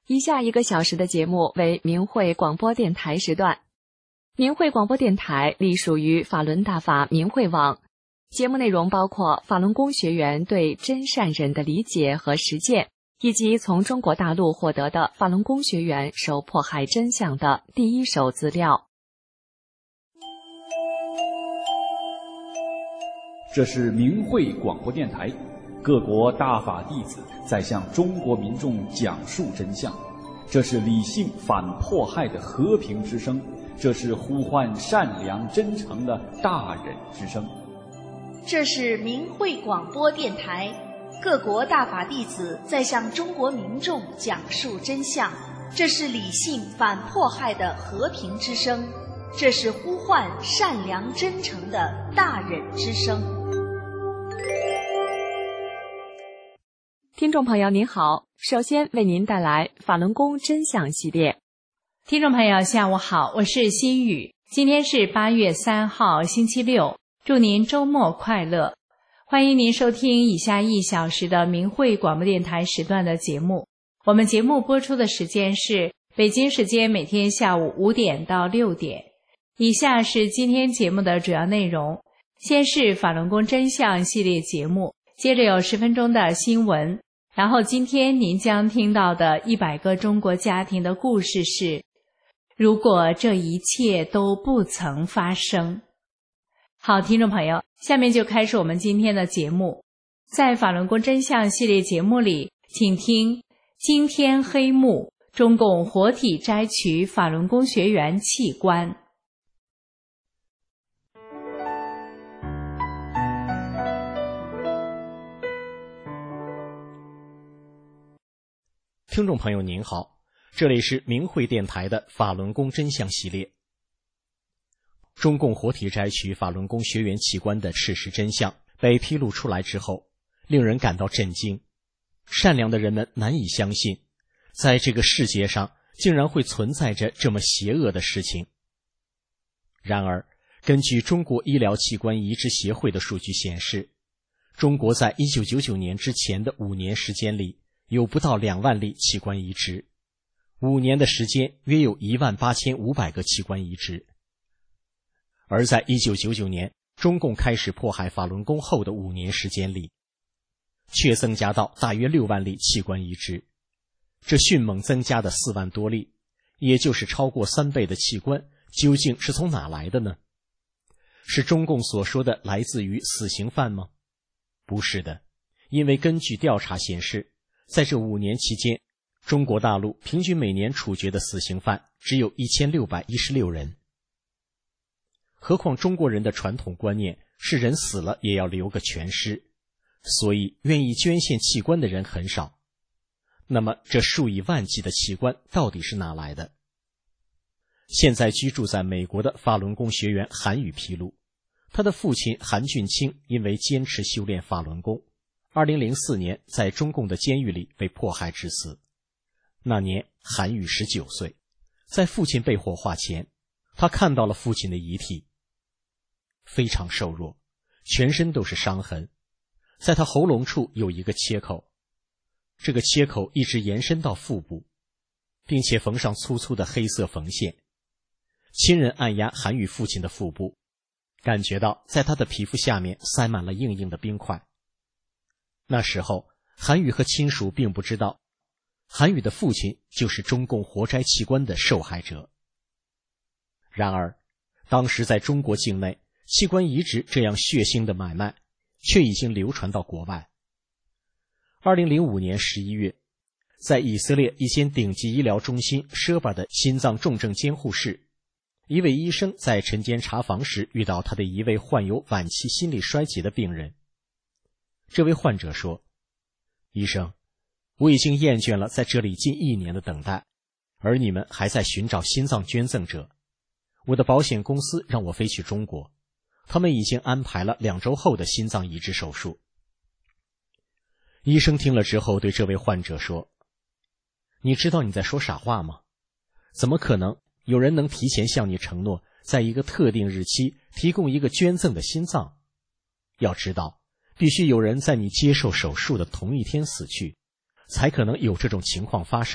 以下1个小时的节目为明慧广播电台时段。明慧广播电台隶属于法轮大法明慧网，节目内容包括法轮功学员对真善忍的理解和实践，以及从中国大陆获得的法轮功学员受迫害真相的第一手资料。 这是明慧广播电台，各国大法弟子在向中国民众讲述真相，这是理性反迫害的和平之声，这是呼唤善良真诚的大忍之声。 这是明慧广播电台，各国大法弟子在向中国民众讲述真相，这是理性反迫害的和平之声，这是呼唤善良真诚的大忍之声。 听众朋友您好，首先为您带来法轮功真相系列。 听众朋友下午好，我是心雨，今天是8月3号星期六，祝您周末快乐。欢迎您收听以下1小时的明慧广播电台时段的节目。我们节目播出的时间是北京时间每天下午5点到6点。以下是今天节目的主要内容，先是法轮功真相系列节目，接着有10分钟的新闻，然后今天您将听到的100个中国家庭的故事是如果这一切都不曾发生。好，听众朋友，下面就开始我们今天的节目。在法轮功真相系列节目里，请听惊天黑幕，中共活体摘取法轮功学员器官。 听众朋友您好，这里是明慧电台的法轮功真相系列。中共活体摘取法轮功学员器官的事实真相被披露出来之后，令人感到震惊。善良的人们难以相信，在这个世界上竟然会存在着这么邪恶的事情。然而，根据中国医疗器官移植协会的数据显示，中国在1999年之前的5年时间里，有不到2万例器官移植，5年的时间约有18500个器官移植。而在1999年中共开始迫害法轮功后的5年时间里，却增加到大约6万例器官移植，这迅猛增加的4万多例，也就是超过3倍的器官，究竟是从哪来的呢？是中共所说的来自于死刑犯吗？不是的，因为根据调查显示，在这5年期间，中国大陆平均每年处决的死刑犯只有1616人。何况中国人的传统观念是人死了也要留个全尸，所以愿意捐献器官的人很少。那么这数以万计的器官到底是哪来的？现在居住在美国的法轮功学员韩宇披露，他的父亲韩俊清因为坚持修炼法轮功，2004年在中共的监狱里被迫害致死。那年韩宇19岁，在父亲被火化前，他看到了父亲的遗体，非常瘦弱，全身都是伤痕，在他喉咙处有一个切口，这个切口一直延伸到腹部，并且缝上粗粗的黑色缝线。亲人按压韩宇父亲的腹部，感觉到在他的皮肤下面塞满了硬硬的冰块。那时候韩宇和亲属并不知道，韩宇的父亲就是中共活摘器官的受害者。然而当时在中国境内，器官移植这样血腥的买卖却已经流传到国外。2005年11月，在以色列一间顶级医疗中心舍巴的心脏重症监护室，一位医生在晨间查房时遇到他的一位患有晚期心力衰竭的病人。这位患者说，医生，我已经厌倦了在这里近1年的等待，而你们还在寻找心脏捐赠者。我的保险公司让我飞去中国，他们已经安排了2周后的心脏移植手术。医生听了之后对这位患者说，你知道你在说傻话吗？怎么可能有人能提前向你承诺，在一个特定日期提供一个捐赠的心脏？要知道，必须有人在你接受手术的同一天死去，才可能有这种情况发生，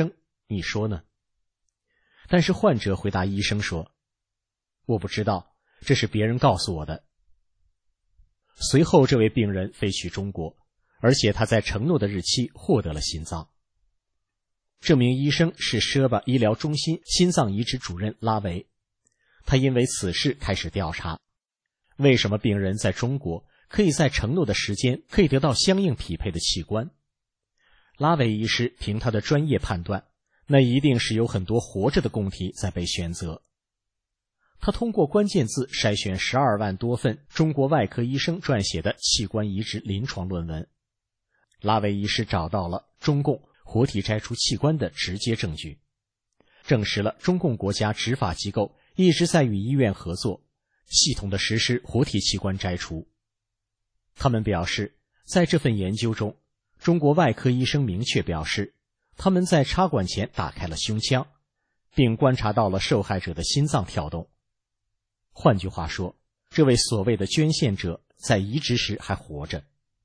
你说呢？但是患者回答医生说，我不知道，这是别人告诉我的。随后这位病人飞去中国，而且他在承诺的日期获得了心脏。这名医生是舍巴医疗中心心脏移植主任拉维，他因为此事开始调查，为什么病人在中国可以在承诺的时间可以得到相应匹配的器官。拉维医师凭他的专业判断，那一定是有很多活着的供体在被选择。他通过关键字筛选12万多份中国外科医生撰写的器官移植临床论文。拉维医师找到了中共活体摘除器官的直接证据，证实了中共国家执法机构一直在与医院合作，系统地实施活体器官摘除。他们表示，在这份研究中，中国外科医生明确表示，他们在插管前打开了胸腔，并观察到了受害者的心脏跳动。换句话说，这位所谓的捐献者在移植时还活着。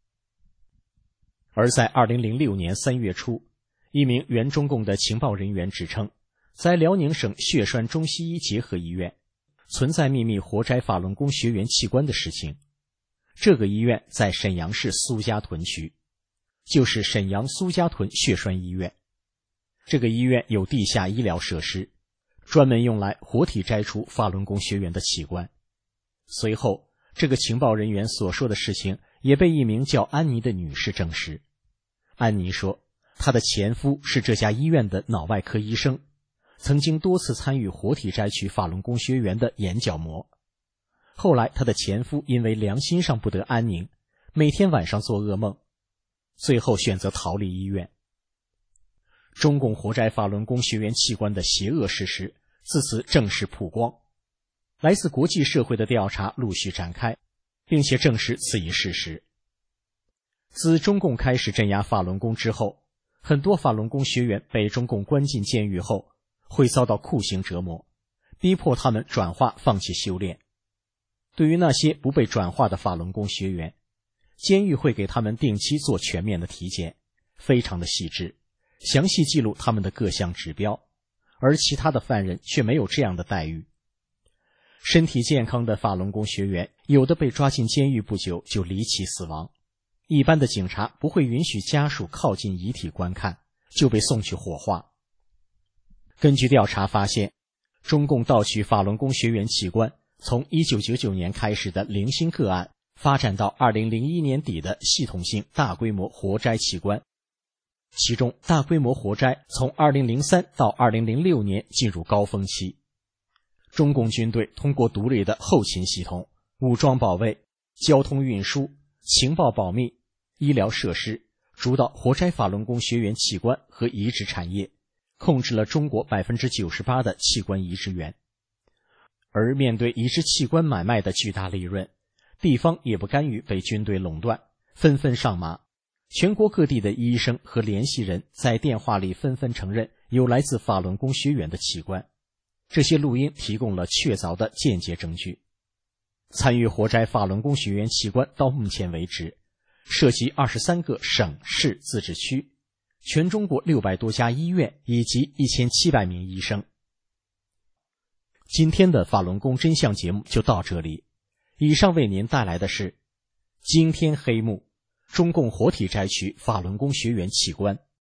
而在2006年3月初，一名原中共的情报人员指称，在辽宁省血栓中西医结合医院存在秘密活摘法轮功学员器官的事情。这个医院在沈阳市苏家屯区，就是沈阳苏家屯血栓医院。这个医院有地下医疗设施，专门用来活体摘除法轮功学员的器官。随后，这个情报人员所说的事情也被一名叫安妮的女士证实。安妮说，她的前夫是这家医院的脑外科医生，曾经多次参与活体摘取法轮功学员的眼角膜。后来她的前夫因为良心上不得安宁，每天晚上做噩梦，最后选择逃离医院。中共活摘法轮功学员器官的邪恶事实自此正式曝光，来自国际社会的调查陆续展开，并且证实此一事实。自中共开始镇压法轮功之后，很多法轮功学员被中共关进监狱后，会遭到酷刑折磨，逼迫他们转化放弃修炼。对于那些不被转化的法轮功学员，监狱会给他们定期做全面的体检，非常的细致，详细记录他们的各项指标，而其他的犯人却没有这样的待遇。身体健康的法轮功学员，有的被抓进监狱不久就离奇死亡，一般的警察不会允许家属靠近遗体观看，就被送去火化。根据调查发现，中共盗取法轮功学员器官从1999年开始的零星个案，发展到2001年底的系统性大规模活摘器官。其中大规模活摘从2003到2006年进入高峰期。中共军队通过独立的后勤系统、武装保卫、交通运输、情报保密、医疗设施，主导活摘法轮功学员器官和移植产业，控制了中国 98% 的器官移植源。而面对移植器官买卖的巨大利润，地方也不甘于被军队垄断，纷纷上马。全国各地的医生和联系人在电话里纷纷承认有来自法轮功学员的器官，这些录音提供了确凿的间接证据。参与活摘法轮功学员器官到目前为止，涉及23个省市自治区，全中国600多家医院以及1700名医生。今天的法轮功真相节目就到这里，以上为您带来的是惊天黑幕，中共活体摘取法轮功学员器官。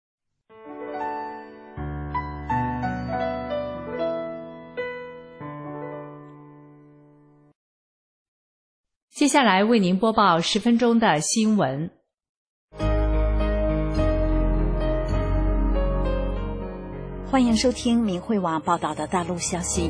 接下来为您播报10分钟的新闻。 欢迎收听明慧网报道的大陆消息。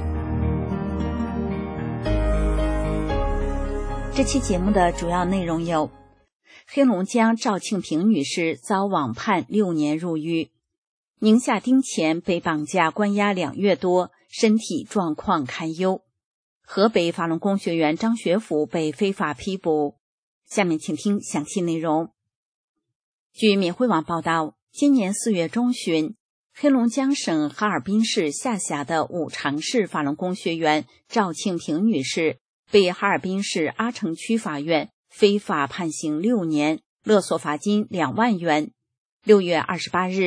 这期节目的主要内容有：黑龙江赵庆平女士遭网判6年入狱；宁夏丁前被绑架关押2月多，身体状况堪忧；河北法轮功学员张学福被非法批捕。下面请听详细内容。据缅慧网报道，今年4月中旬，黑龙江省哈尔滨市下辖的五常市法轮功学员赵庆平女士被哈尔滨市阿城区法院非法判刑6年，勒索罚金2万元。6月28日，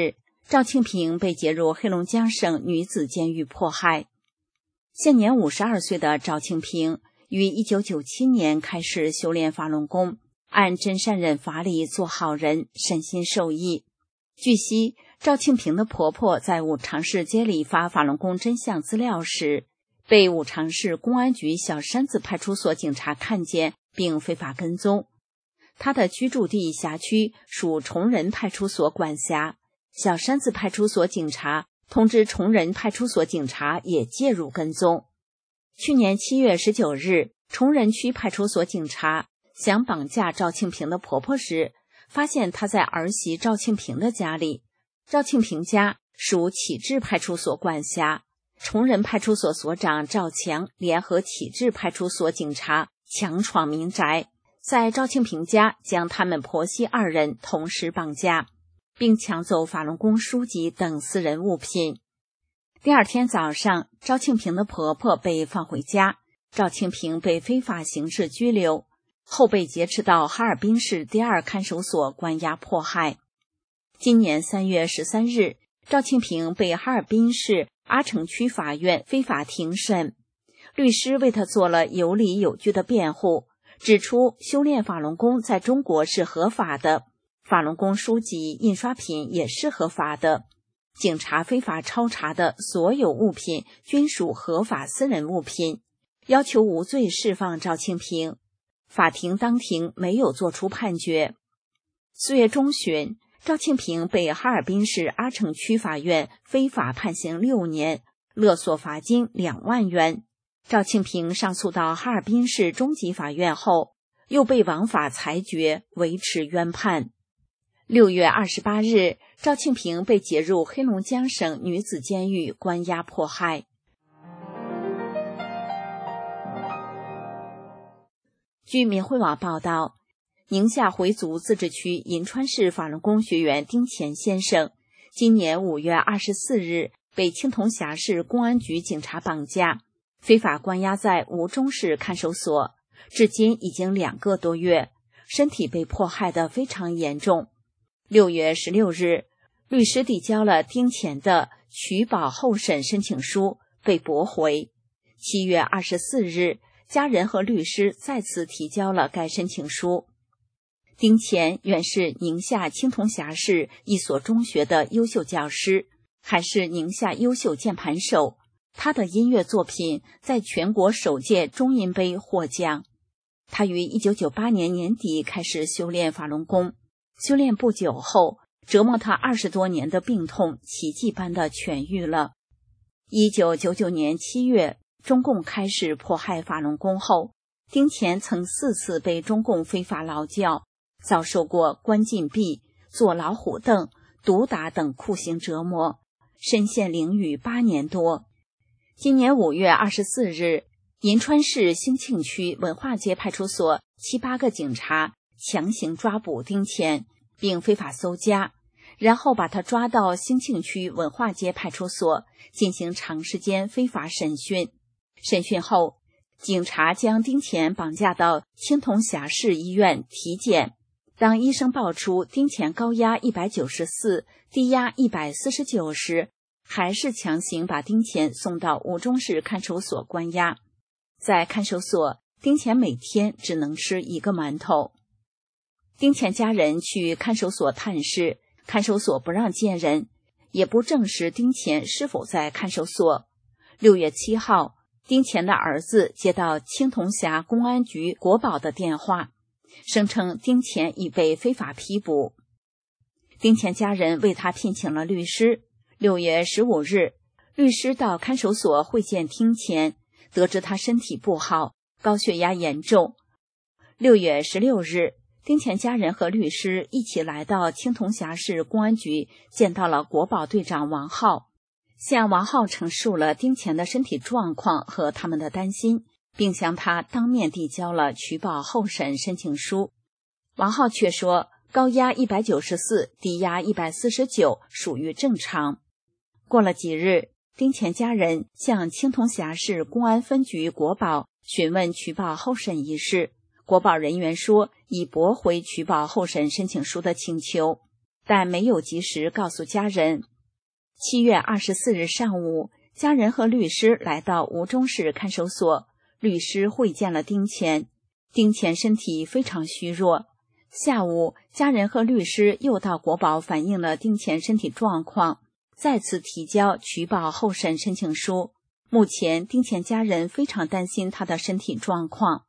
赵庆平被接入黑龙江省女子监狱迫害。现年52岁的赵庆平于1997年开始修炼法轮功，按真善忍法理做好人，身心受益。据悉，赵庆平的婆婆在五常市街里发法轮功真相资料时，被五常市公安局小山子派出所警察看见并非法跟踪。她的居住地辖区属崇仁派出所管辖，小山子派出所警察通知崇仁派出所警察也介入跟踪。去年7月19日，崇仁区派出所警察想绑架赵庆平的婆婆时，发现她在儿媳赵庆平的家里。赵庆平家属启智派出所管辖，崇仁派出所所长赵强联合启智派出所警察强闯民宅，在赵庆平家将他们婆媳2人同时绑架，并抢走法轮功书籍等私人物品。第二天早上，赵庆平的婆婆被放回家，赵庆平被非法刑事拘留，后被劫持到哈尔滨市第2看守所关押迫害。今年3月13日，赵庆平被哈尔滨市阿城区法院非法庭审，律师为他做了有理有据的辩护，指出修炼法轮功在中国是合法的，法轮功书籍印刷品也是合法的，警察非法抄查的所有物品均属合法私人物品，要求无罪释放赵庆平。法庭当庭没有作出判决。4月中旬，赵庆平被哈尔滨市阿城区法院非法判刑6年，勒索罚金2万元。赵庆平上诉到哈尔滨市中级法院后，又被王法裁决维持原判。6月28日，赵庆平被解入黑龙江省女子监狱关押迫害。据民汇网报道，宁夏回族自治区银川市法轮功学员丁乾先生，今年5月24日被青铜峡市公安局警察绑架，非法关押在吴忠市看守所，至今已经2个多月，身体被迫害得非常严重。6月16日，律师递交了丁乾的取保候审申请书，被驳回。7月24日，家人和律师再次提交了该申请书。丁乾原是宁夏青铜峡市一所中学的优秀教师，还是宁夏优秀键盘手。他的音乐作品在全国首届中音杯获奖。他于1998年年底开始修炼法轮功，修炼不久后，折磨他20多年的病痛奇迹般的痊愈了。1999年7月，中共开始迫害法轮功后，丁乾曾4次被中共非法劳教，遭受过关禁闭、坐老虎凳、毒打等酷刑折磨，身陷囹圄8年多。今年5月24日，银川市兴庆区文化街派出所7、8个警察强行抓捕丁乾，并非法搜家，然后把他抓到兴庆区文化街派出所进行长时间非法审讯。审讯后，警察将丁乾绑架到青铜峡市医院体检。当医生报出丁乾高压194，低压149时，还是强行把丁乾送到吴忠市看守所关押。在看守所，丁乾每天只能吃1个馒头。丁乾家人去看守所探视，看守所不让见人，也不证实丁乾是否在看守所。6月7号，丁乾的儿子接到青铜峡公安局国保的电话，声称丁乾已被非法批捕。丁乾家人为他聘请了律师。6月15日，律师到看守所会见丁乾，得知他身体不好，高血压严重。6月16日，丁乾家人和律师一起来到青铜峡市公安局，见到了国保队长王浩，向王浩陈述了丁乾的身体状况和他们的担心，并向他当面递交了取保候审申请书。王浩却说高压194，低压149属于正常。过了几日，丁乾家人向青铜峡市公安分局国保询问取保候审一事，国保人员说已驳回取保候审申请书的请求，但没有及时告诉家人 7月24日上午，家人和律师来到吴中市看守所，律师会见了丁乾。丁乾身体非常虚弱。下午，家人和律师又到国保反映了丁乾身体状况，再次提交取保候审申请书。目前，丁乾家人非常担心他的身体状况。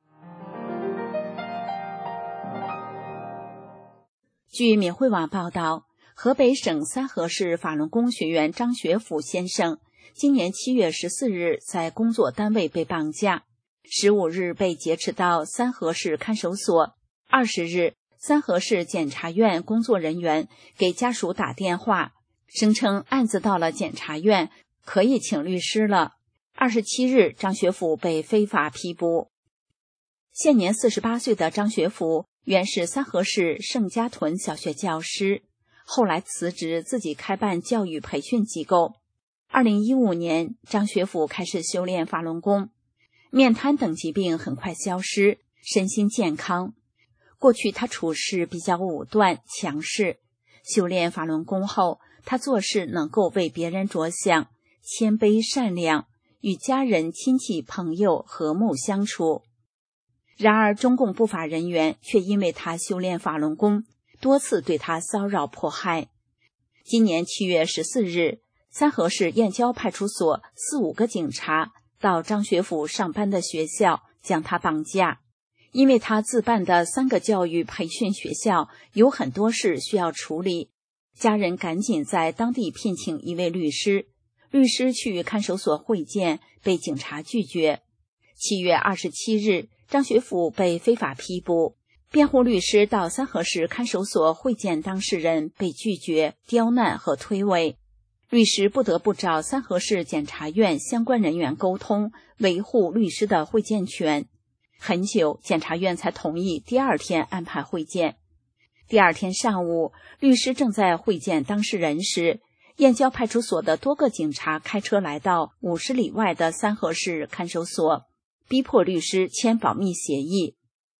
据闽汇网报道，河北省三河市法轮功学员张学甫先生今年7月14日在工作单位被绑架，15日被劫持到三河市看守所。20日，三河市检察院工作人员给家属打电话，声称案子到了检察院，可以请律师了。27日，张学甫被非法批捕。现年48岁的张学甫原是三河市盛家屯小学教师，后来辞职自己开办教育培训机构。2015年，张学甫开始修炼法轮功，面瘫等疾病很快消失，身心健康。过去他处事比较武断强势，修炼法轮功后，他做事能够为别人着想，谦卑善良，与家人亲戚朋友和睦相处。然而中共不法人员却因为他修炼法轮功，多次对他骚扰迫害。今年7月14日，三河市燕郊派出所4-5个警察到张学甫上班的学校将他绑架。因为他自办的3个教育培训学校有很多事需要处理，家人赶紧在当地聘请一位律师。律师去看守所会见，被警察拒绝。7月27日，张学甫被非法批捕。辩护律师到三河市看守所会见当事人，被拒绝、刁难和推诿。律师不得不找三河市检察院相关人员沟通，维护律师的会见权。很久，检察院才同意第2天安排会见。第2天上午，律师正在会见当事人时，燕郊派出所的多个警察开车来到50里外的三河市看守所，逼迫律师签保密协议。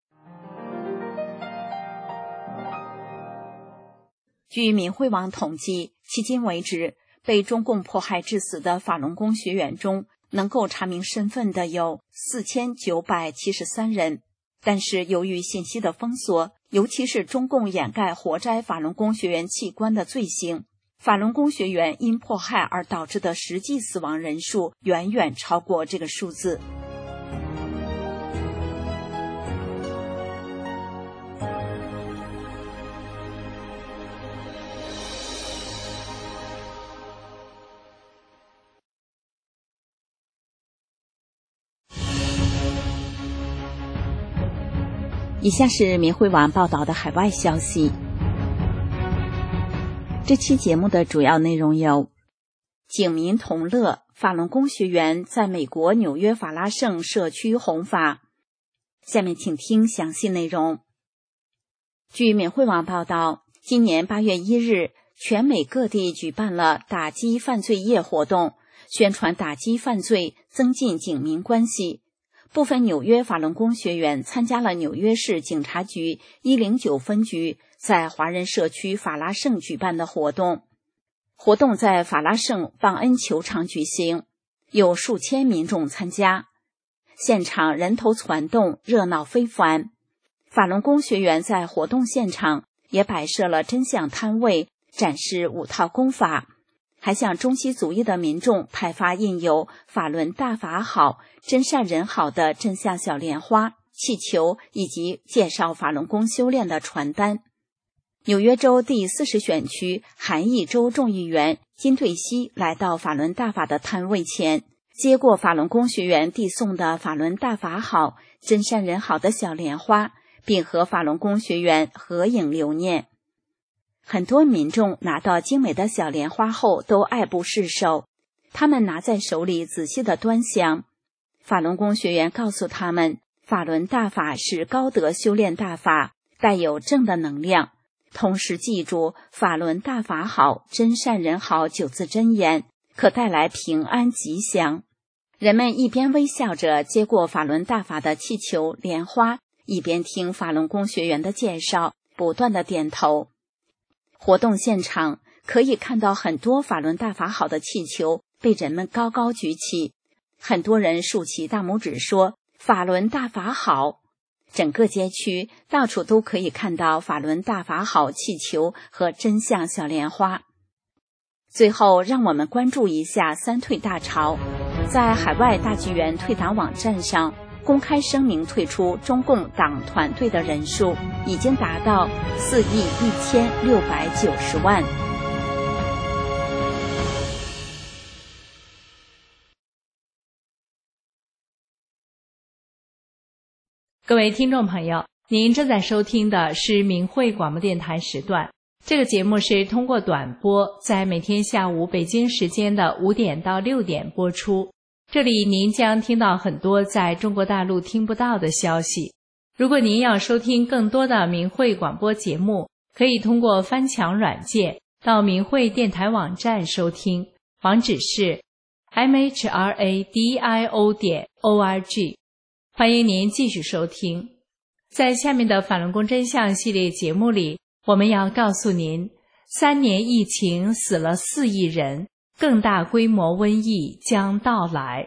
据闽汇网统计，迄今为止，被中共迫害致死的法轮功学员中，能够查明身份的有4973人，但是由于信息的封锁，尤其是中共掩盖活摘法轮功学员器官的罪行，法轮功学员因迫害而导致的实际死亡人数远远超过这个数字。以下是闽汇网报道的海外消息。这期节目的主要内容有：警民同乐，法轮功学员在美国纽约法拉盛社区弘法。下面请听详细内容。据闽汇网报道，今年8月1日，全美各地举办了打击犯罪夜活动，宣传打击犯罪，增进警民关系。部分纽约法轮功学员参加了纽约市警察局109分局在华人社区法拉盛举办的活动。活动在法拉盛邦恩球场举行，有数千民众参加，现场人头攒动，热闹非凡。法轮功学员在活动现场也摆设了真相摊位，展示5套功法，还向中西族裔的民众派发印有法轮大法好、真善人好的真相小莲花、气球以及介绍法轮功修炼的传单。纽约州第40选区韩裔州众议员金对熙来到法轮大法的摊位前，接过法轮功学员递送的法轮大法好、真善人好的小莲花，并和法轮功学员合影留念。很多民众拿到精美的小莲花后都爱不释手，他们拿在手里仔细地端详。法轮功学员告诉他们，法轮大法是高德修炼大法，带有正的能量，同时记住法轮大法好、真善人好9字真言，可带来平安吉祥。人们一边微笑着接过法轮大法的气球、莲花，一边听法轮功学员的介绍，不断地点头。活动现场， 可以看到很多法轮大法好的气球被人们高高举起，很多人竖起大拇指说法轮大法好。整个街区到处都可以看到法轮大法好气球和真相小莲花。最后让我们关注一下三退大潮。在海外大剧院退党网站上公开声明退出中共党团队的人数已经达到4.1690亿。 各位听众朋友，您正在收听的是明慧广播电台时段。这个节目是通过短波，在每天下午北京时间的5点到6点播出。这里您将听到很多在中国大陆听不到的消息。如果您要收听更多的明慧广播节目，可以通过翻墙软件到明慧电台网站收听，网址是 mhradio.org。欢迎您继续收听。在下面的法轮功真相系列节目里，我们要告诉您，3年疫情死了4亿人，更大规模瘟疫将到来。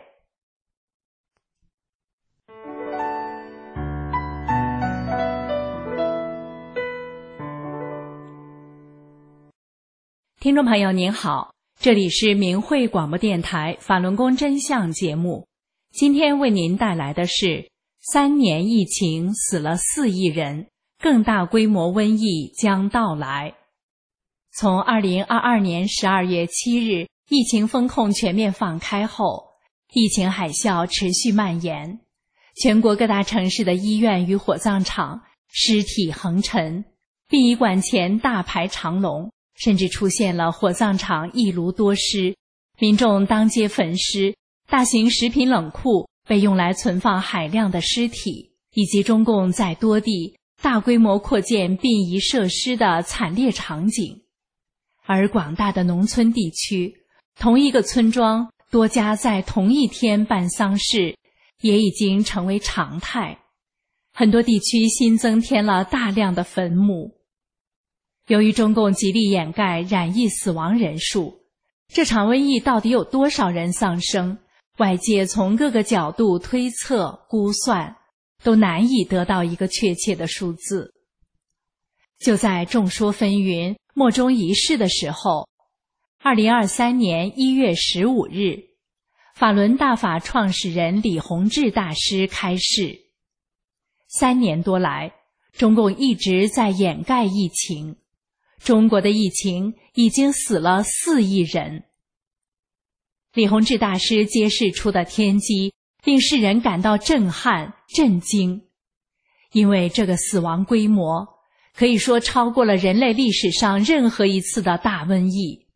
听众朋友您好，这里是明慧广播电台法轮功真相节目。今天为您带来的是3年疫情死了4亿人，更大规模瘟疫将到来。从2022年12月7日疫情封控全面放开后，疫情海啸持续蔓延，全国各大城市的医院与火葬场尸体横陈，殡仪馆前大排长龙，甚至出现了火葬场一炉多尸，民众当街焚尸，大型食品冷库被用来存放海量的尸体，以及中共在多地大规模扩建殡仪设施的惨烈场景。而广大的农村地区，同一个村庄多家在同一天办丧事也已经成为常态，很多地区新增添了大量的坟墓。由于中共极力掩盖染疫死亡人数，这场瘟疫到底有多少人丧生，外界从各个角度推测估算，都难以得到一个确切的数字。就在众说纷纭、莫衷一是的时候，2023年1月15日，法轮大法创始人李洪志大师开示：3年多来，中共一直在掩盖疫情，中国的疫情已经死了4亿人。李洪志大师揭示出的天机令世人感到震撼、震惊，因为这个死亡规模可以说超过了人类历史上任何一次的大瘟疫。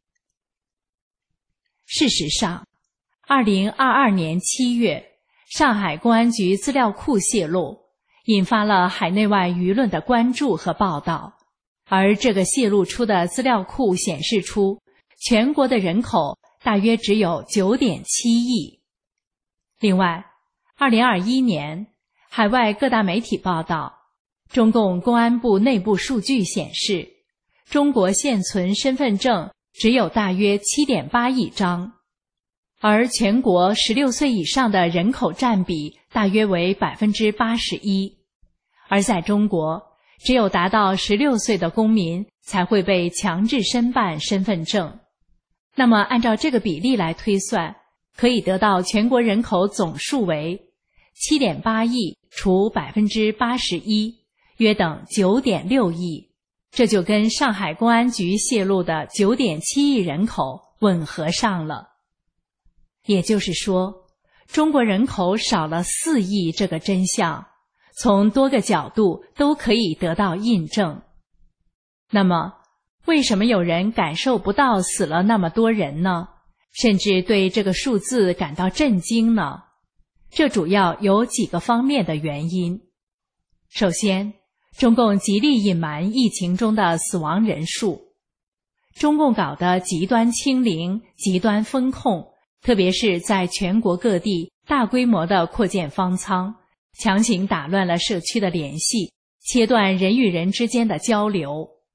事实上，2022年7月，上海公安局资料库泄露，引发了海内外舆论的关注和报道。而这个泄露出的资料库显示出，全国的人口大约只有 9.7 亿。另外，2021年，海外各大媒体报道，中共公安部内部数据显示，中国现存身份证只有大约 7.8 亿张，而全国16岁以上的人口占比大约为 81%， 而在中国，只有达到16岁的公民才会被强制申办身份证。那么按照这个比例来推算，可以得到全国人口总数为 7.8 亿除 81%， 约等 9.6 亿。这就跟上海公安局泄露的 9.7 亿人口吻合上了。也就是说，中国人口少了4亿这个真相，从多个角度都可以得到印证。那么，为什么有人感受不到死了那么多人呢？甚至对这个数字感到震惊呢？这主要有几个方面的原因。首先，中共极力隐瞒疫情中的死亡人数。中共搞的极端清零、极端封控，特别是在全国各地大规模的扩建方舱，强行打乱了社区的联系，切断人与人之间的交流。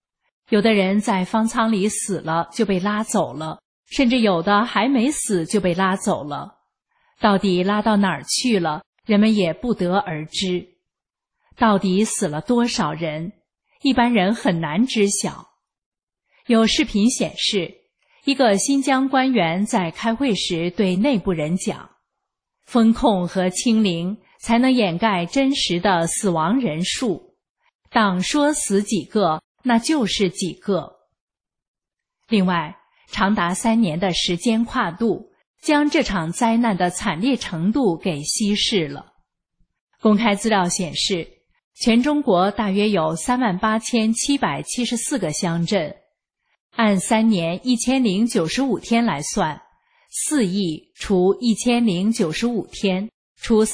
有的人在方舱里死了就被拉走了，甚至有的还没死就被拉走了。到底拉到哪儿去了，人们也不得而知。到底死了多少人，一般人很难知晓。有视频显示，一个新疆官员在开会时对内部人讲，封控和清零才能掩盖真实的死亡人数，党说死几个，那就是几个。另外，长达3年的时间跨度，将这场灾难的惨烈程度给稀释了。公开资料显示，全中国大约有38774个乡镇，按3年1095天来算，4亿除1095天除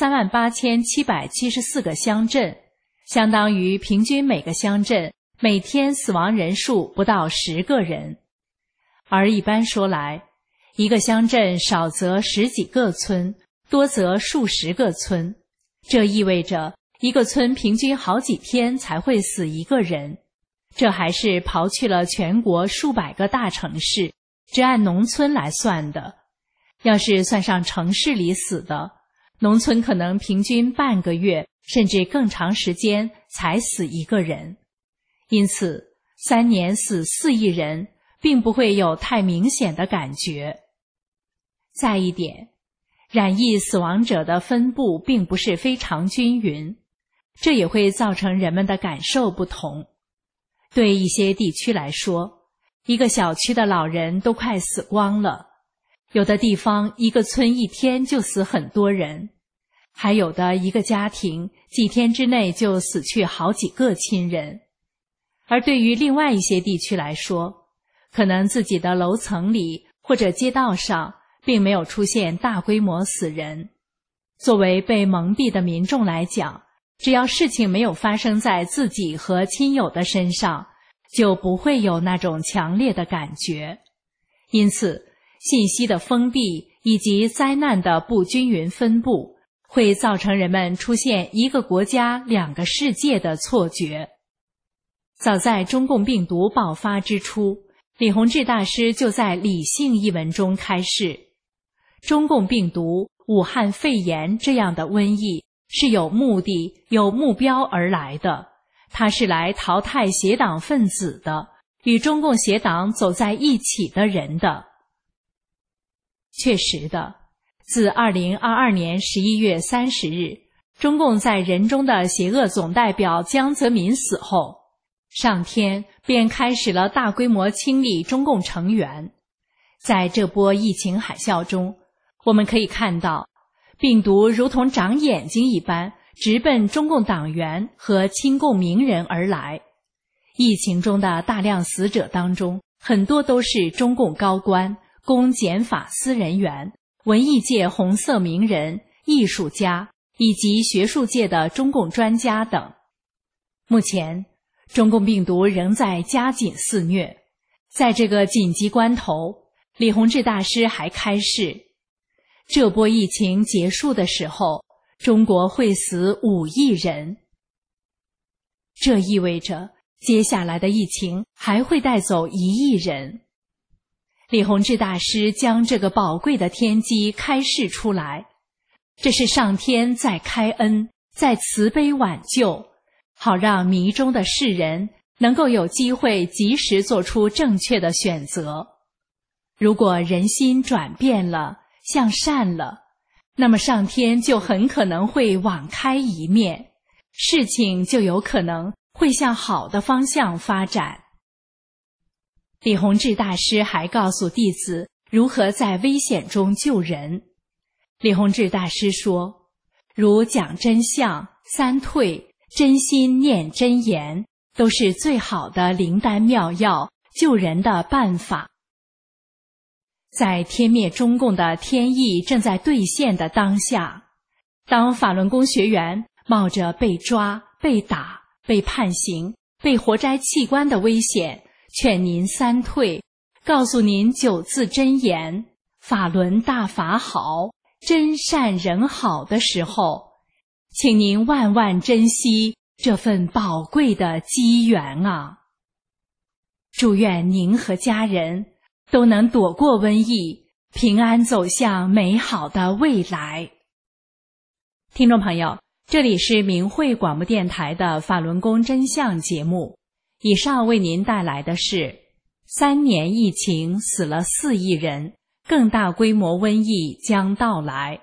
38774个乡镇，相当于平均每个乡镇每天死亡人数不到10个人。而一般说来，一个乡镇少则10几个村，多则数十个村，这意味着一个村平均好几天才会死一个人。这还是刨去了全国数百个大城市，只按农村来算的。要是算上城市里死的，农村可能平均半个月甚至更长时间才死一个人。因此3年死4亿人并不会有太明显的感觉。再一点，染疫死亡者的分布并不是非常均匀，这也会造成人们的感受不同。对一些地区来说，一个小区的老人都快死光了，有的地方一个村一天就死很多人，还有的一个家庭几天之内就死去好几个亲人。而对于另外一些地区来说，可能自己的楼层里或者街道上并没有出现大规模死人。作为被蒙蔽的民众来讲，只要事情没有发生在自己和亲友的身上，就不会有那种强烈的感觉。因此，信息的封闭以及灾难的不均匀分布，会造成人们出现一个国家两个世界的错觉。早在中共病毒爆发之初，李洪志大师就在《理性》一文中开示，中共病毒、武汉肺炎这样的瘟疫是有目的、有目标而来的，它是来淘汰邪党分子的，与中共邪党走在一起的人的。确实的，自2022年11月30日，中共在人中的邪恶总代表江泽民死后，上天便开始了大规模清理中共成员。在这波疫情海啸中，我们可以看到，病毒如同长眼睛一般，直奔中共党员和亲共名人而来。疫情中的大量死者当中，很多都是中共高官、公检法司人员、文艺界红色名人、艺术家以及学术界的中共专家等。目前，中共病毒仍在加紧肆虐。在这个紧急关头，李洪志大师还开示，这波疫情结束的时候，中国会死5亿人。这意味着接下来的疫情还会带走1亿人。李洪志大师将这个宝贵的天机开示出来，这是上天在开恩，在慈悲挽救，好让迷中的世人能够有机会及时做出正确的选择。如果人心转变了，向善了，那么上天就很可能会网开一面，事情就有可能会向好的方向发展。李洪志大师还告诉弟子如何在危险中救人。李洪志大师说，如讲真相、3退、真心念真言，都是最好的灵丹妙药，救人的办法。在天灭中共的天意正在兑现的当下，当法轮功学员冒着被抓、被打、被判刑、被活摘器官的危险，劝您3退，告诉您9字真言，法轮大法好，真善人好的时候，请您万万珍惜这份宝贵的机缘啊！ 祝愿您和家人都能躲过瘟疫，平安走向美好的未来。听众朋友，这里是明慧广播电台的法轮功真相节目，以上为您带来的是3年疫情死了4亿人，更大规模瘟疫将到来。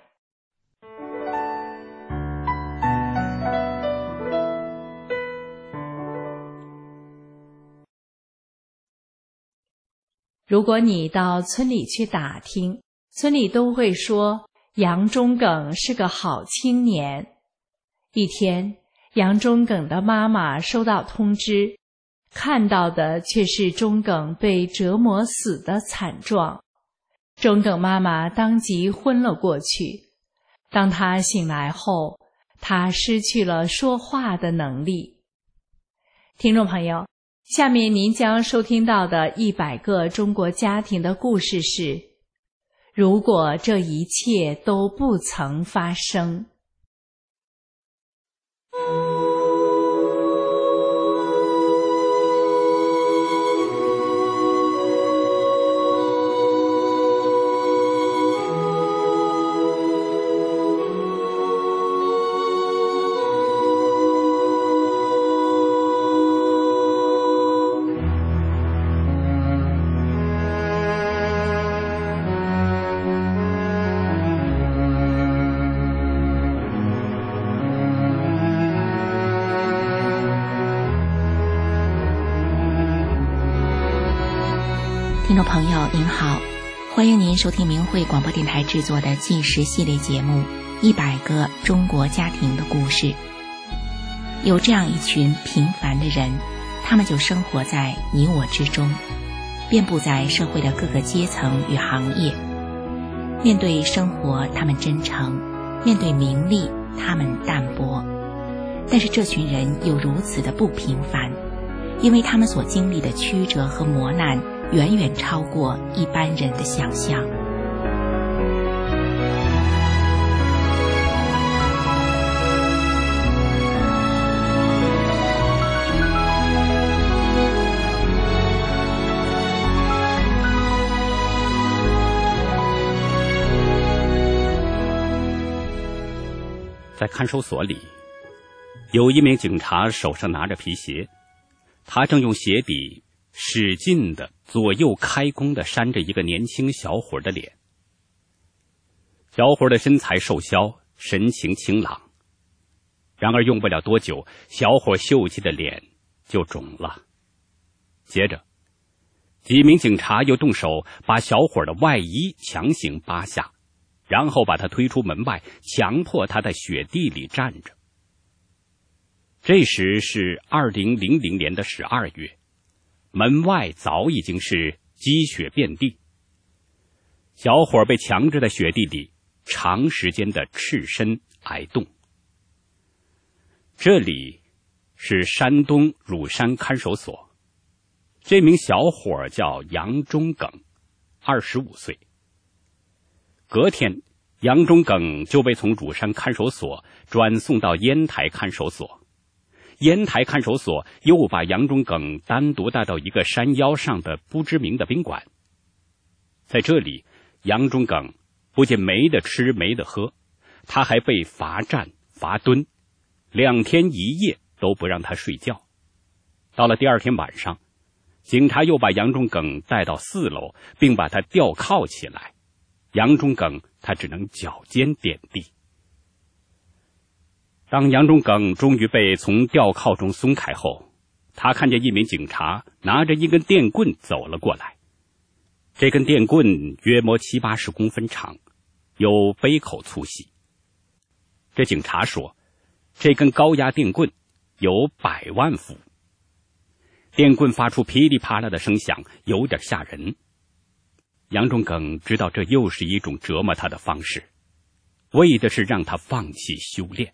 如果你到村里去打听，村里都会说杨忠耿是个好青年。一天，杨忠耿的妈妈收到通知，看到的却是忠耿被折磨死的惨状。忠耿妈妈当即昏了过去。当她醒来后，她失去了说话的能力。听众朋友，下面您将收听到的100个中国家庭的故事是：如果这一切都不曾发生。 听众朋友您好，欢迎您收听明慧广播电台制作的纪实系列节目《100个中国家庭的故事》。有这样一群平凡的人，他们就生活在你我之中，遍布在社会的各个阶层与行业。面对生活他们真诚，面对名利他们淡薄。但是这群人又如此的不平凡，因为他们所经历的曲折和磨难远远超过一般人的想象。 在看守所里，有一名警察手上拿着皮鞋，他正用鞋底使劲地左右开弓地扇着一个年轻小伙的脸。小伙的身材瘦削，神情清朗。然而用不了多久，小伙秀气的脸就肿了。接着，几名警察又动手把小伙的外衣强行扒下，然后把他推出门外，强迫他在雪地里站着。这时是2000年的12月，门外早已经是积雪遍地。小伙被强制在雪地里长时间的赤身挨冻。这里是山东乳山看守所，这名小伙叫杨忠耿，25岁。隔天，杨忠耿就被从乳山看守所转送到烟台看守所。烟台看守所又把杨忠耿单独带到一个山腰上的不知名的宾馆。在这里，杨忠耿不仅没得吃没得喝，他还被罚站罚蹲，2天1夜都不让他睡觉。到了第2天晚上，警察又把杨忠耿带到4楼，并把他吊铐起来。杨忠耿他只能脚尖点地。当杨忠耿终于被从吊铐中松开后，他看见一名警察拿着一根电棍走了过来。这根电棍约摸70-80公分长，有杯口粗细。这警察说，这根高压电棍有100万伏。电棍发出噼里啪啦的声响，有点吓人。杨忠耿知道这又是一种折磨他的方式，为的是让他放弃修炼。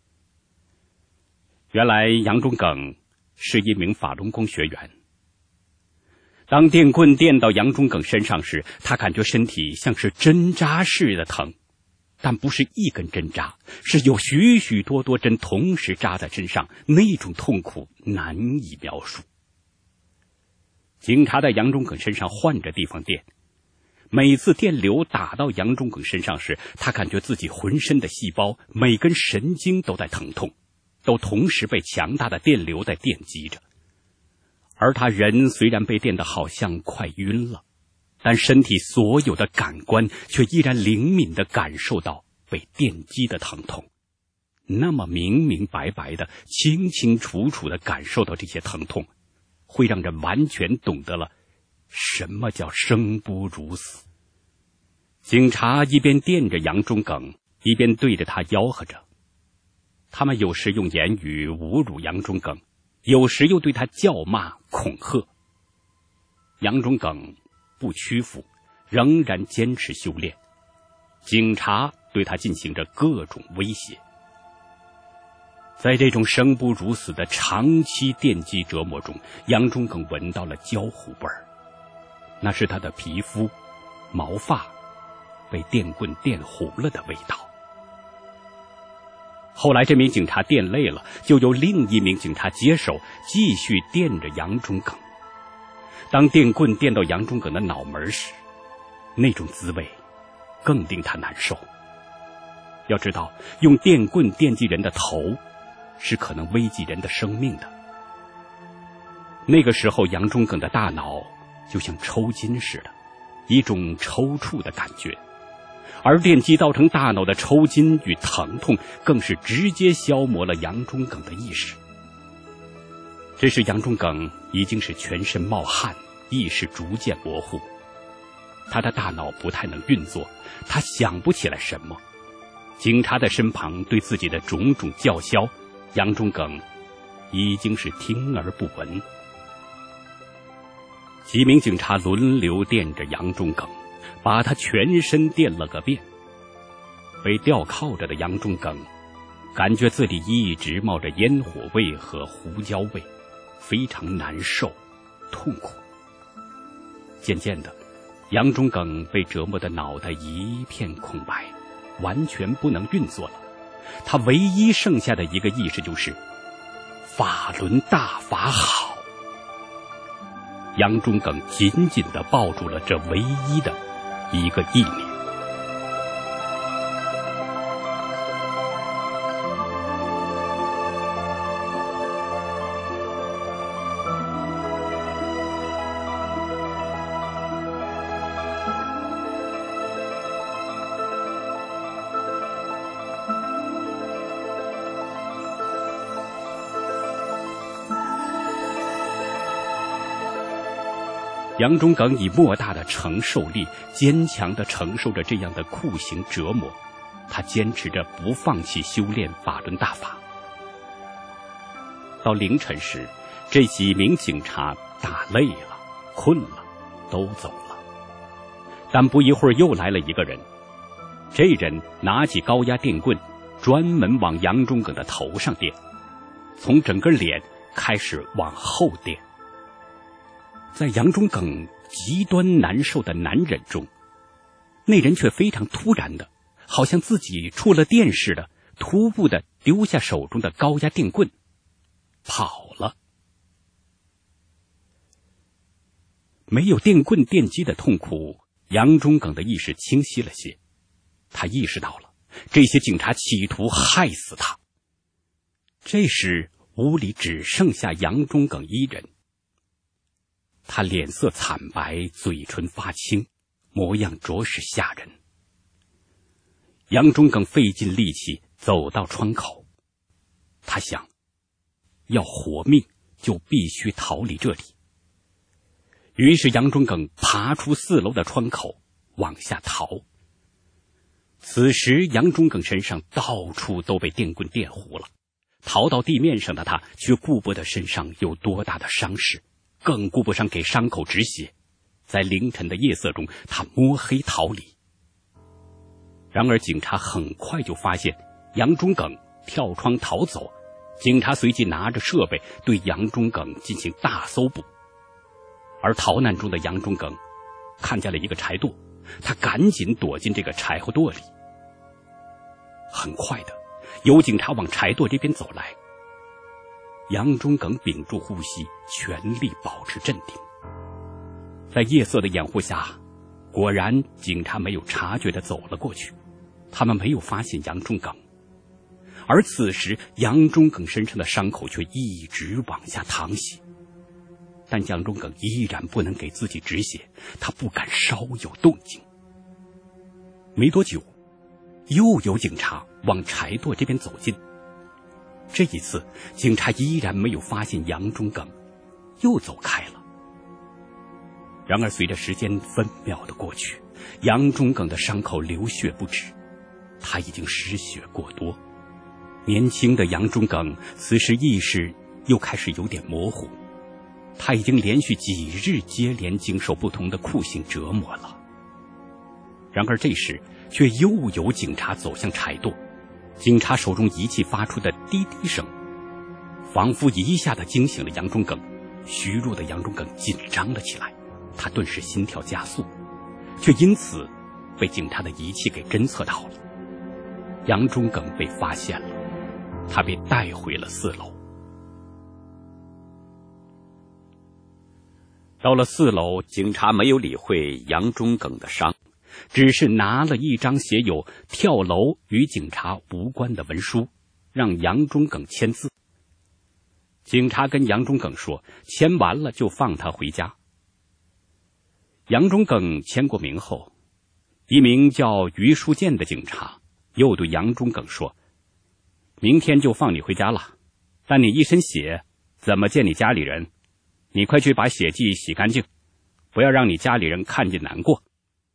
原来杨忠耿是一名法轮功学员。当电棍电到杨忠耿身上时，他感觉身体像是针扎似的疼，但不是一根针扎，是有许许多多针同时扎在身上，那种痛苦难以描述。 警察在杨忠耿身上换着地方电，每次电流打到杨忠耿身上时，他感觉自己浑身的细胞、每根神经都在疼痛，都同时被强大的电流在电击着。而他人虽然被电得好像快晕了，但身体所有的感官却依然灵敏地感受到被电击的疼痛，那么明明白白的、清清楚楚地感受到这些疼痛，会让人完全懂得了什么叫生不如死。警察一边电着杨忠耿，一边对着他吆喝着。他们有时用言语侮辱杨忠耿，有时又对他叫骂恐吓。杨忠耿不屈服，仍然坚持修炼。警察对他进行着各种威胁。在这种生不如死的长期电击折磨中，杨忠耿闻到了焦糊味儿，那是他的皮肤、毛发被电棍电糊了的味道。后来这名警察电累了，就由另一名警察接手，继续电着杨忠耿。当电棍电到杨忠耿的脑门时，那种滋味更令他难受。要知道，用电棍电击人的头是可能危及人的生命的。那个时候，杨忠耿的大脑就像抽筋似的，一种抽搐的感觉，而电击造成大脑的抽筋与疼痛，更是直接消磨了杨忠耿的意识。这时杨忠耿已经是全身冒汗，意识逐渐模糊，他的大脑不太能运作，他想不起来什么。警察在身旁对自己的种种叫嚣，杨忠耿已经是听而不闻。几名警察轮流电着杨忠耿，把他全身电了个遍。被吊靠着的杨忠耿感觉自己一直冒着烟火味和胡椒味，非常难受痛苦。渐渐的，杨忠耿被折磨的脑袋一片空白，完全不能运作了。他唯一剩下的一个意识就是法轮大法好。杨忠耿紧紧地抱住了这唯一的一个意念。杨忠耿以莫大的承受力，坚强地承受着这样的酷刑折磨，他坚持着不放弃修炼法轮大法。到凌晨时，这几名警察打累了、困了，都走了。但不一会儿又来了一个人，这人拿起高压电棍，专门往杨忠耿的头上电，从整个脸开始往后电。在杨忠耿极端难受的难忍中，那人却非常突然的，好像自己触了电似的，突兀的丢下手中的高压电棍，跑了。没有电棍电击的痛苦，杨忠耿的意识清晰了些，他意识到了这些警察企图害死他。这时屋里只剩下杨忠耿一人，他脸色惨白，嘴唇发青，模样着实吓人。杨忠耿费尽力气走到窗口，他想，要活命就必须逃离这里。于是杨忠耿爬出4楼的窗口往下逃。此时杨忠耿身上到处都被电棍电糊了，逃到地面上的他却顾不得身上有多大的伤势，更顾不上给伤口止血。在凌晨的夜色中，他摸黑逃离。然而警察很快就发现杨忠耿跳窗逃走，警察随即拿着设备对杨忠耿进行大搜捕。而逃难中的杨忠耿看见了一个柴垛，他赶紧躲进这个柴火垛里。很快的，有警察往柴垛这边走来，杨忠耿屏住呼吸，全力保持镇定。 在夜色的掩护下，果然警察没有察觉地走了过去，他们没有发现杨忠耿。而此时杨忠耿身上的伤口却一直往下淌血，但杨忠耿依然不能给自己止血，他不敢稍有动静。没多久，又有警察往柴垛这边走近，这一次警察依然没有发现杨忠耿，又走开了。然而随着时间分秒的过去，杨忠耿的伤口流血不止，他已经失血过多。年轻的杨忠耿此时意识又开始有点模糊，他已经连续几日接连经受不同的酷刑折磨了。然而这时却又有警察走向柴垛，警察手中仪器发出的滴滴声，仿佛一下子惊醒了杨忠耿。虚弱的杨忠耿紧张了起来，他顿时心跳加速，却因此被警察的仪器给侦测到了。杨忠耿被发现了，他被带回了4楼。到了4楼，警察没有理会杨忠耿的伤，只是拿了一张写有跳楼与警察无关的文书，让杨忠耿签字。警察跟杨忠耿说，签完了就放他回家。杨忠耿签过名后，一名叫于书建的警察又对杨忠耿说，明天就放你回家了，但你一身血，怎么见你家里人？你快去把血迹洗干净，不要让你家里人看见难过。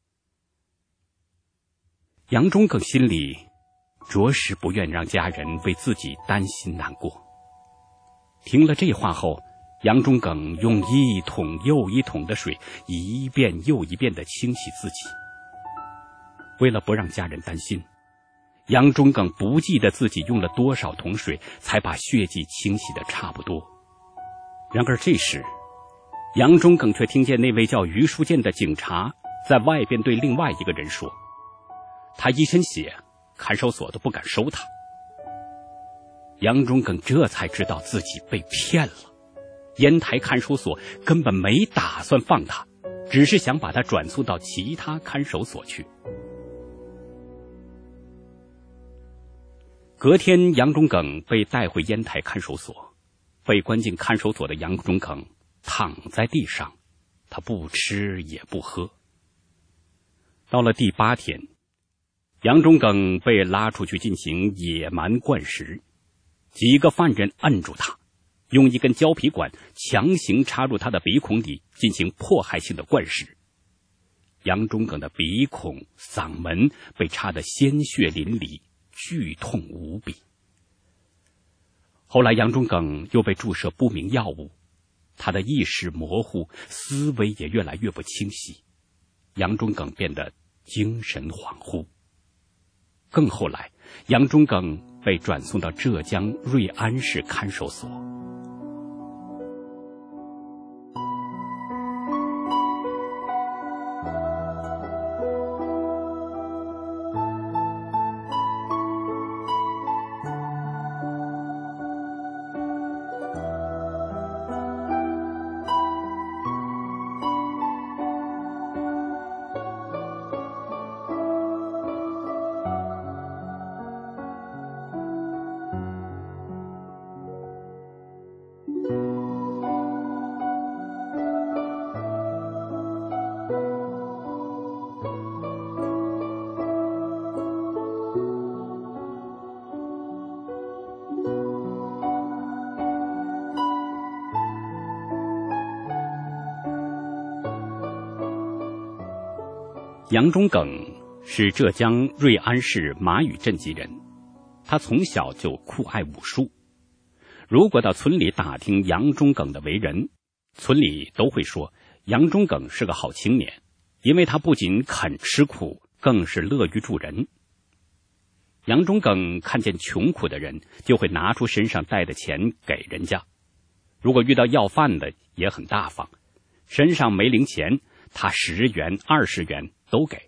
杨忠耿心里着实不愿让家人为自己担心难过。听了这话后，杨忠耿用一桶又一桶的水一遍又一遍地清洗自己。为了不让家人担心，杨忠耿不记得自己用了多少桶水才把血迹清洗得差不多。然而这时，杨忠耿却听见那位叫于书建的警察在外边对另外一个人说，他一身血，看守所都不敢收他。杨忠耿这才知道自己被骗了，烟台看守所根本没打算放他，只是想把他转送到其他看守所去。隔天，杨忠耿被带回烟台看守所。被关进看守所的杨忠耿躺在地上，他不吃也不喝。到了第8天，杨忠耿被拉出去进行野蛮灌食，几个犯人摁住他，用一根胶皮管强行插入他的鼻孔里进行迫害性的灌食。杨忠耿的鼻孔、嗓门被插得鲜血淋漓，剧痛无比。后来杨忠耿又被注射不明药物，他的意识模糊，思维也越来越不清晰，杨忠耿变得精神恍惚。更后来，杨忠耿被转送到浙江瑞安市看守所。杨忠耿是浙江瑞安市马屿镇籍人，他从小就酷爱武术。如果到村里打听杨忠耿的为人，村里都会说杨忠耿是个好青年，因为他不仅肯吃苦，更是乐于助人。杨忠耿看见穷苦的人，就会拿出身上带的钱给人家，如果遇到要饭的也很大方，身上没零钱，他10元、20元都给。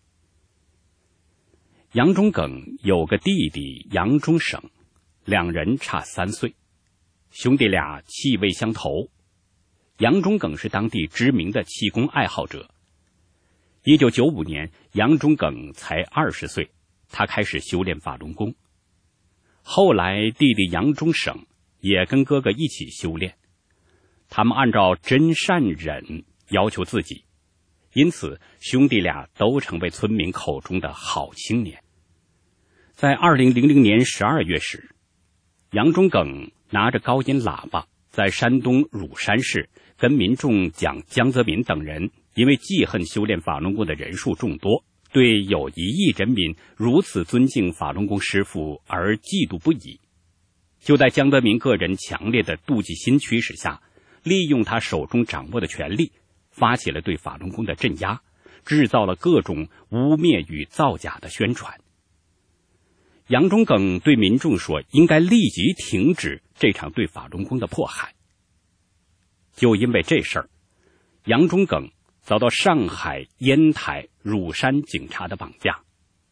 杨忠耿有个弟弟杨忠省，2人差3岁，兄弟俩气味相投。 杨忠耿是当地知名的气功爱好者。1995年，杨忠耿才20岁，他开始修炼法轮功。后来弟弟杨忠省也跟哥哥一起修炼，他们按照真善忍要求自己，因此兄弟俩都成为村民口中的好青年。在2000年12月时，杨忠耿拿着高音喇叭在山东乳山市跟民众讲江泽民等人因为记恨修炼法轮功的人数众多，对有1亿人民如此尊敬法轮功师父而嫉妒不已。就在江泽民个人强烈的妒忌心驱使下，利用他手中掌握的权力，发起了对法轮功的镇压，制造了各种污蔑与造假的宣传。杨忠耿对民众说，应该立即停止这场对法轮功的迫害。就因为这事儿，杨忠耿遭到上海、烟台、乳山警察的绑架。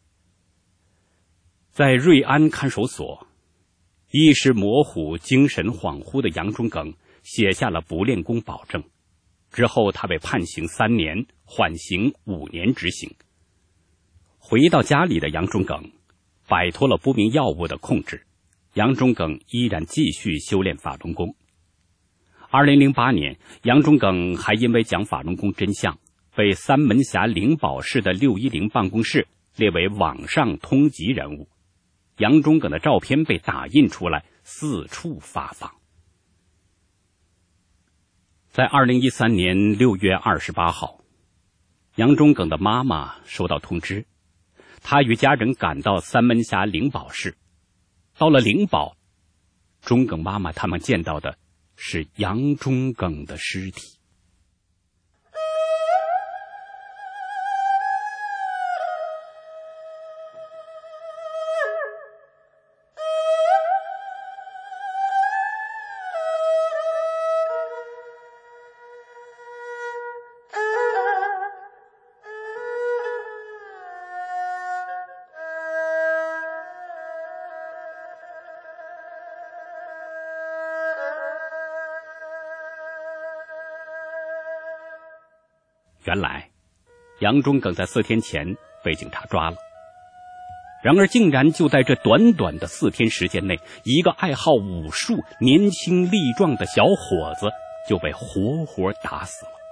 在瑞安看守所，意识模糊、精神恍惚的杨忠耿写下了不练功保证，之后他被判刑3年，缓刑5年执行。回到家里的杨忠耿摆脱了不明药物的控制，杨忠耿依然继续修炼法轮功。2008年，杨忠耿还因为讲法轮功真相，被三门峡灵宝市的610办公室列为网上通缉人物。杨忠耿的照片被打印出来，四处发放。在2013年6月28号，杨忠耿的妈妈收到通知，他与家人赶到三门峡灵宝市。到了灵宝，忠耿妈妈他们见到的是杨忠耿的尸体。原来杨忠耿在4天前被警察抓了，然而竟然就在这短短的4天时间内，一个爱好武术、年轻力壮的小伙子就被活活打死了。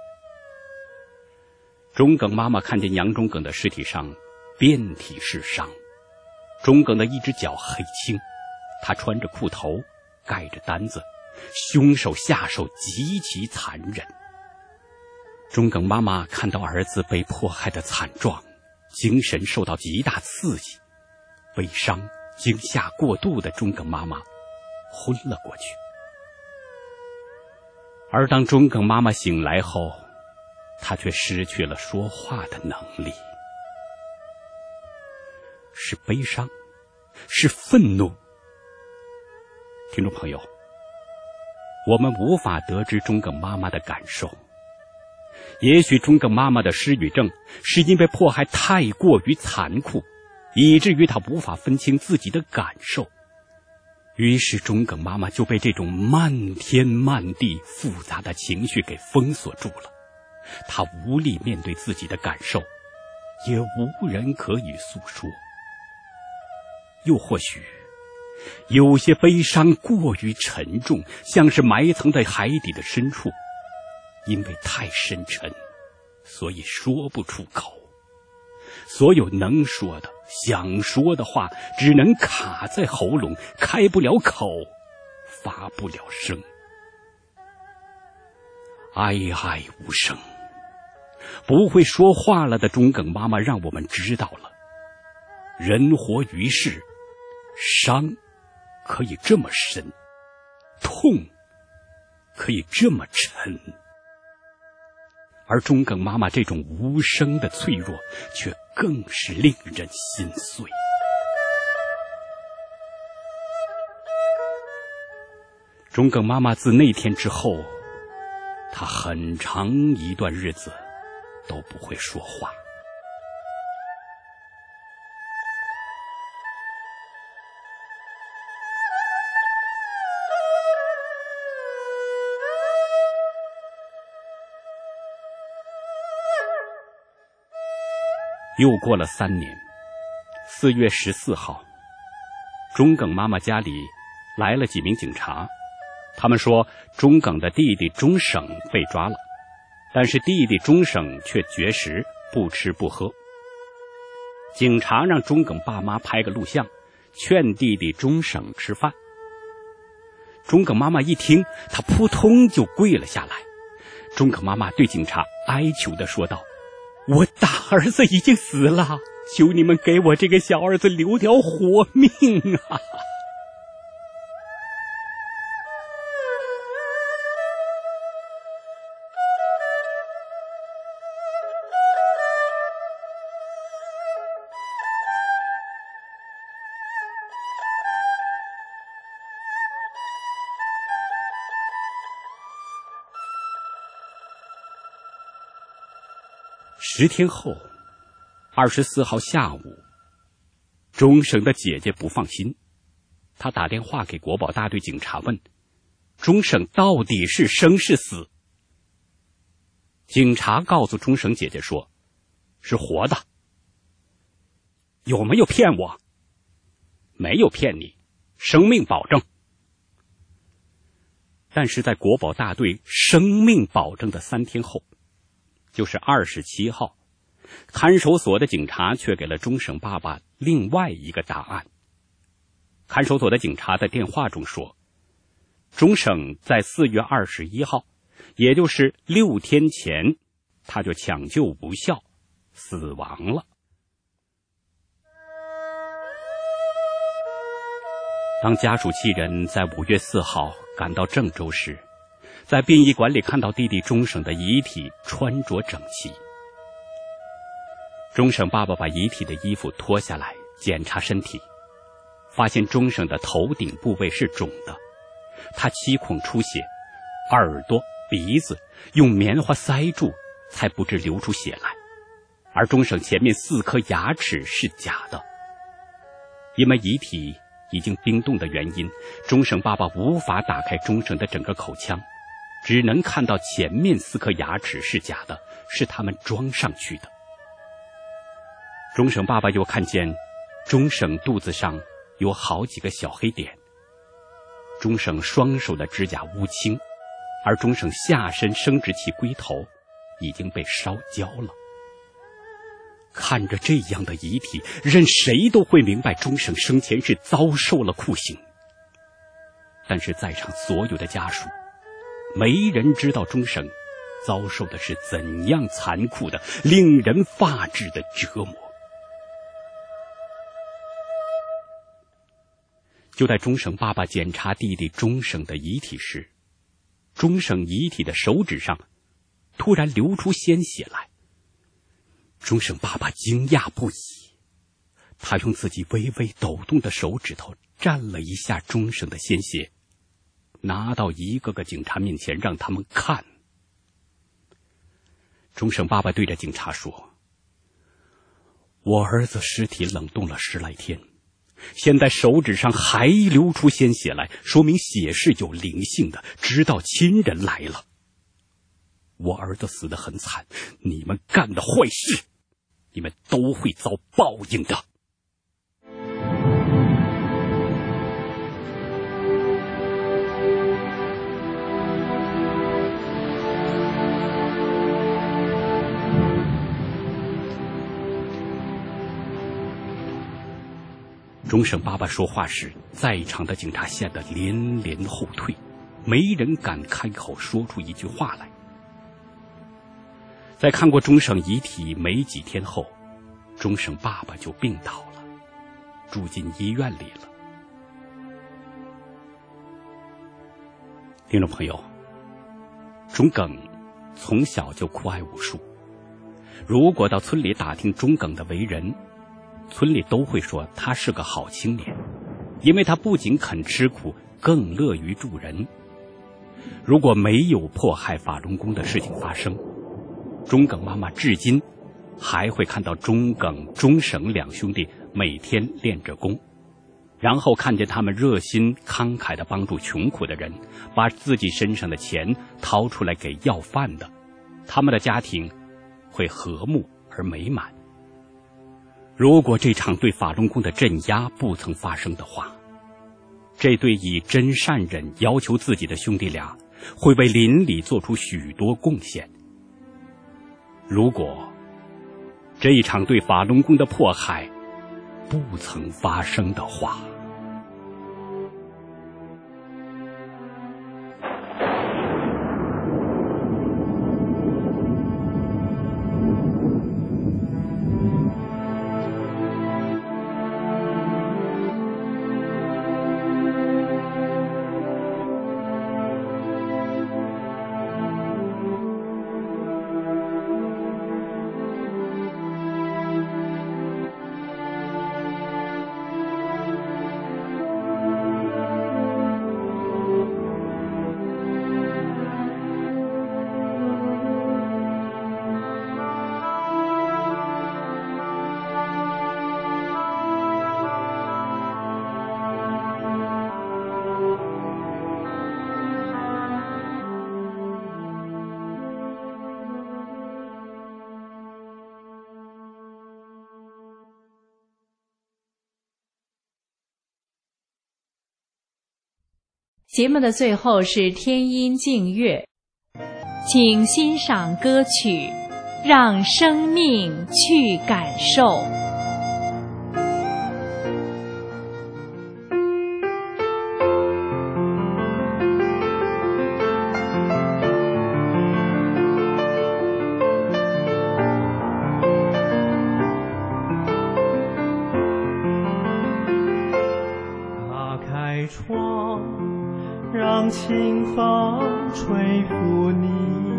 忠耿妈妈看见杨忠耿的尸体上遍体是伤，忠耿的一只脚黑青，他穿着裤头，盖着单子，凶手下手极其残忍。忠耿妈妈看到儿子被迫害的惨状，精神受到极大刺激，悲伤、惊吓过度的忠耿妈妈昏了过去。而当忠耿妈妈醒来后，她却失去了说话的能力。是悲伤，是愤怒。听众朋友，我们无法得知忠耿妈妈的感受。也许忠耿妈妈的失语症是因为迫害太过于残酷，以至于她无法分清自己的感受，于是忠耿妈妈就被这种漫天漫地复杂的情绪给封锁住了。她无力面对自己的感受，也无人可以诉说。又或许有些悲伤过于沉重，像是埋藏在海底的深处，因为太深沉，所以说不出口。所有能说的、想说的话，只能卡在喉咙，开不了口，发不了声，哀哀无声。不会说话了的忠耿妈妈让我们知道了，人活于世，伤可以这么深，痛可以这么沉。而忠耿妈妈这种无声的脆弱，却更是令人心碎。忠耿妈妈自那天之后，她很长一段日子都不会说话。 又过了3年，4月14号，钟耿妈妈家里来了几名警察，他们说钟耿的弟弟钟省被抓了，但是弟弟钟省却绝食，不吃不喝。警察让钟耿爸妈拍个录像，劝弟弟钟省吃饭。钟耿妈妈一听，她扑通就跪了下来。钟耿妈妈对警察哀求地说道：“我大儿子已经死了，求你们给我这个小儿子留条活命啊！”10天后，24号下午，钟省的姐姐不放心，她打电话给国保大队警察问：“钟省到底是生是死？”警察告诉钟省姐姐说：“是活的。”有没有骗我？没有骗你，生命保证。但是在国保大队生命保证的3天后，就是27号，看守所的警察却给了钟省爸爸另外一个答案。看守所的警察在电话中说，钟省在4月21号，也就是6天前，他就抢救无效，死亡了。当家属7人在5月4号赶到郑州时，在殡仪馆里看到弟弟钟省的遗体穿着整齐。钟省爸爸把遗体的衣服脱下来检查身体，发现钟省的头顶部位是肿的，他7孔出血，耳朵、鼻子用棉花塞住，才不致流出血来。而钟省前面4颗牙齿是假的。因为遗体已经冰冻的原因，钟省爸爸无法打开钟省的整个口腔，只能看到前面4颗牙齿是假的，是他们装上去的。钟省爸爸又看见钟省肚子上有好几个小黑点，钟省双手的指甲乌青，而钟省下身生殖器龟头已经被烧焦了。看着这样的遗体，任谁都会明白钟省生前是遭受了酷刑。但是在场所有的家属，没人知道钟省遭受的是怎样残酷的、令人发指的折磨。就在钟省爸爸检查弟弟钟省的遗体时，钟省遗体的手指上突然流出鲜血来。钟省爸爸惊讶不已，他用自己微微抖动的手指头蘸了一下钟省的鲜血，拿到一个个警察面前让他们看。钟省爸爸对着警察说：“我儿子尸体冷冻了10来天，现在手指上还流出鲜血来，说明血是有灵性的，知道亲人来了。我儿子死得很惨，你们干的坏事，你们都会遭报应的。”钟省爸爸说话时，在场的警察吓得连连后退，没人敢开口说出一句话来。在看过钟省遗体没几天后，钟省爸爸就病倒了，住进医院里了。听众朋友，钟耿从小就酷爱武术，如果到村里打听钟耿的为人，村里都会说他是个好青年，因为他不仅肯吃苦，更乐于助人。如果没有迫害法轮功的事情发生，钟耿妈妈至今还会看到钟耿、钟省2兄弟每天练着功，然后看见他们热心慷慨地帮助穷苦的人，把自己身上的钱掏出来给要饭的，他们的家庭会和睦而美满。 如果这场对法轮功的镇压不曾发生的话，这对以真善忍要求自己的兄弟俩会为邻里做出许多贡献。如果这一场对法轮功的迫害不曾发生的话， 节目的最后是天音静乐，请欣赏歌曲《让生命去感受》。 打开窗，让清风吹拂你，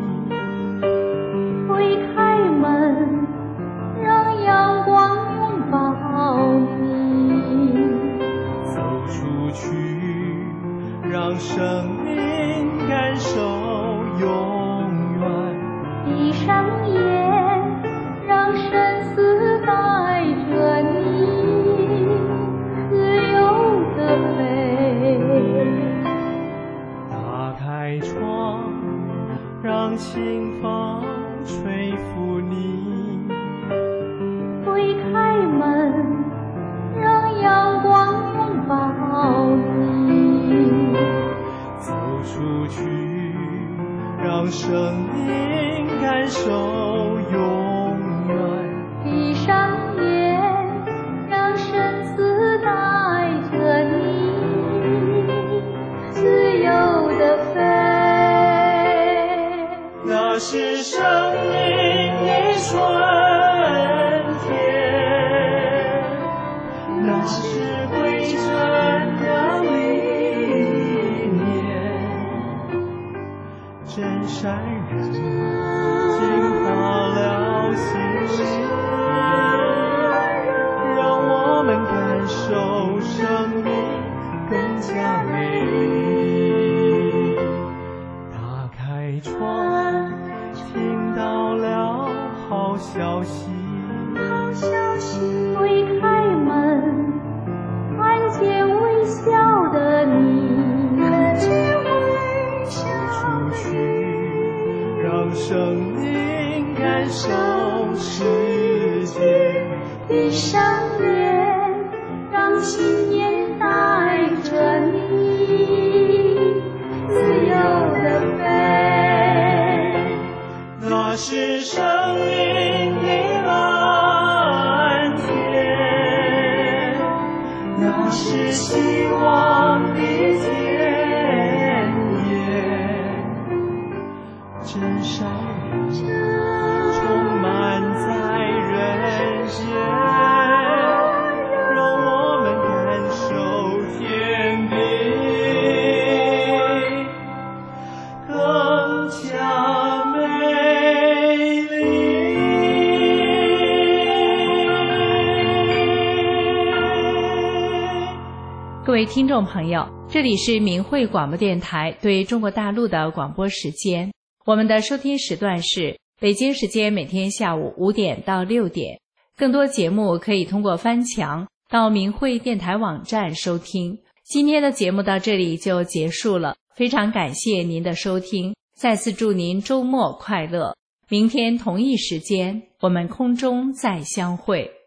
推开门，让阳光拥抱你， 走出去，让生命感受永远。 闭上眼，让生死带着你，自由地飞。 打开窗，让清风吹拂你， 推开门，让阳光拥抱你， 走出去，让生命感受永远。 闭上眼，让生死带着你，自由地飞。 那是生命的春天，那是归真的理念，真善人进到了心里，让我们感受生命更加美丽。打开窗，听到了好消息， 推开门，看见微笑的你， 走出去，让生命感受世界。 闭上眼，让信念带着你，自由地飞。 那是生命的蓝天，那是希望的田野，真善人充满在人间，让我们感受天地更加美丽。 各位听众朋友，这里是明慧广播电台对中国大陆的广播时间，我们的收听时段是北京时间每天下午5点到6点。更多节目可以通过翻墙到明慧电台网站收听。今天的节目到这里就结束了，非常感谢您的收听，再次祝您周末快乐。明天同一时间，我们空中再相会。